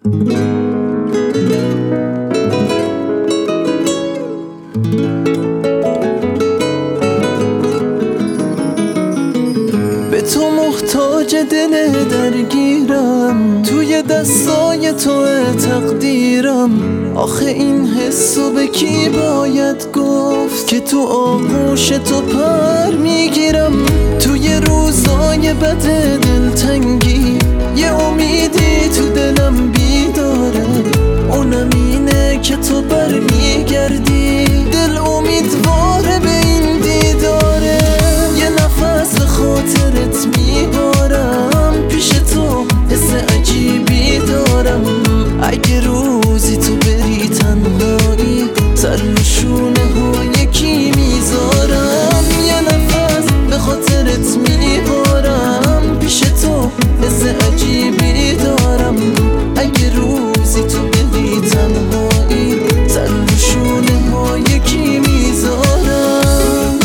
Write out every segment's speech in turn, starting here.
به تو محتاج دل درگیرم، توی دستای تو تقدیرم. آخه این حسو به کی باید گفت که تو آغوش تو پر میگیرم. توی روزای بد دلتنگی یه امیدی تو دلم بیداره، اونم اینه که تو برمیگردی. دل امیدواره به این دیداره، یه نفس به خاطرت میبارم. پیش تو حس عجیبی دارم، اگه روزی تو بری تنهایی سر رو شونه ها یکی میذارم. یه نفس به خاطرت میبارم، پیش تو حس عجیبی دارم. اگه روزی تو بری تنهایی سر رو شونه ها یکی میذارم.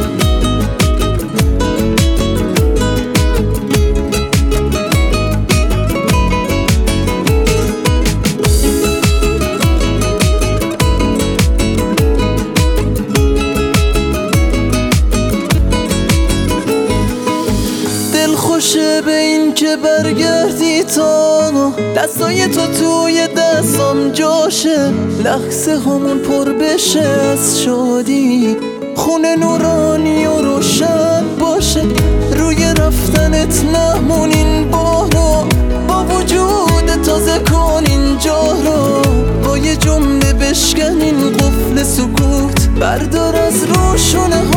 خوشه به این که برگردی تا دستای تو توی دستام جاشه. لحظه همون پر بشه از شادی، خونه نورانی و روشن باشه. روی رفتنت نمونین بارا، با وجود تازه کن اینجا رو. با یه جمله بشکنین قفل سکوت، بردار از روشونه